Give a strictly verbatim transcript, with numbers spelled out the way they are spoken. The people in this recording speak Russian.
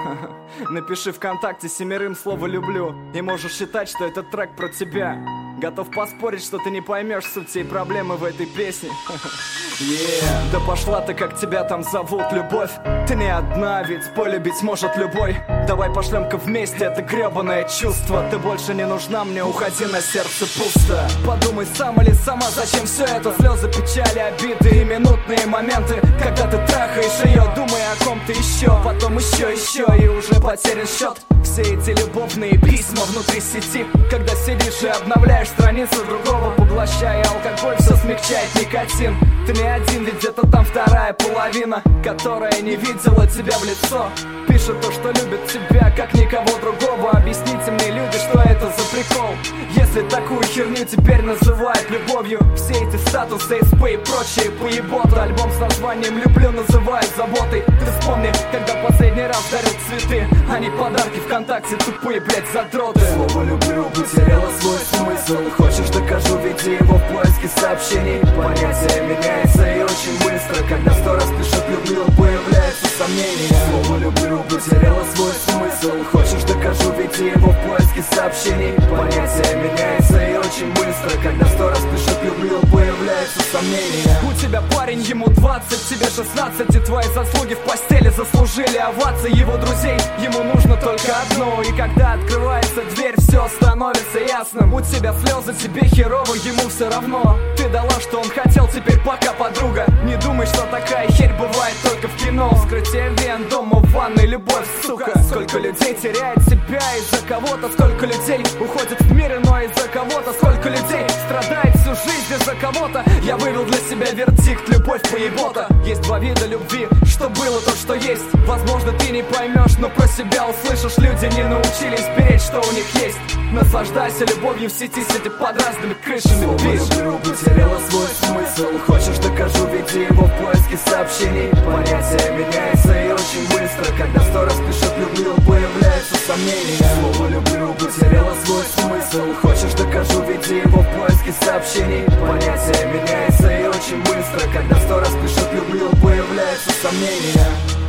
Напиши ВКонтакте семерым слово «люблю», и можешь считать, что этот трек про тебя. Готов поспорить, что ты не поймешь суть всей проблемы в этой песне. Yeah. Да пошла ты, как тебя там зовут, любовь. Ты не одна, ведь полюбить может любой. Давай пошлем-ка вместе это гребаное чувство. Ты больше не нужна мне, уходи, на сердце пусто. Подумай сам или сама, зачем все это? Слезы, печали, обиды и минутные моменты, когда ты трахаешь ее, думая о ком-то еще. Потом еще, еще, и уже потерян счет. Все эти любовные письма внутри сети, когда сидишь и обновляешь страницу другого, поглощая алкоголь, все смягчает никотин. Ты не один, ведь где-то там вторая половина, которая не видела тебя в лицо. Пишет то, что любит тебя, как никого другого. Объясните мне, люди, что это за прикол? Если такую херню теперь называют любовью, все эти статусы, СП и прочие поеботы, альбом с названием «Люблю» называют заботой. Ты вспомни, когда последний раз дарил цветы, а не подарки ВКонтакте, тупые, блять, задроты. Слово «люблю» потеряло свой смысл. Хочешь, докажу, веди его в поиске сообщений. Понятие меняется и очень быстро, когда сто раз пишет «люблю», появляются сомнения. Слово «люблю» потеряло свой смысл. Хочешь, докажу, веди его в поиске сообщений. Понятие меняется и очень быстро, когда сто раз пишет «люблю», появляются сомнения. У тебя парень, ему двадцать, тебе шестнадцать, и твои заслуги в постели заслужили овации его друзей. Ему нужно только одно, и когда открывается дверь, все становится ясным. У тебя слезы, тебе херово, ему все равно. Ты дала, что он хотел, теперь пока, подруга. Не думай, что такая херь бывает только в кино. Вскрытие вен, дома, в ванной, любовь, сука. Сколько людей теряет себя из-за кого-то, сколько людей уходит в мир иной из-за кого-то, сколько людей страдает всю жизнь из-за кого-то. Я вывел для себя вердикт: любовь поебота. Есть два вида любви, что было, то, что есть. Возможно, ты не поймешь, но про себя услышишь. Люди не научились беречь, что у них есть. Наслаждайся любовью в сети, сидя под разными крышами. Слово «люблю» потеряло свой смысл. Хочешь, докажу, веди его в поиске сообщений. Понятие меняется и очень быстро, когда сто раз пишет «люблю», появляются сомнения. Слово «люблю» потеряло свой смысл. Хочешь, докажу, веди его в поиске сообщений. Понятие меняется и очень быстро, когда сто раз пишет «люблю», появляются сомнения.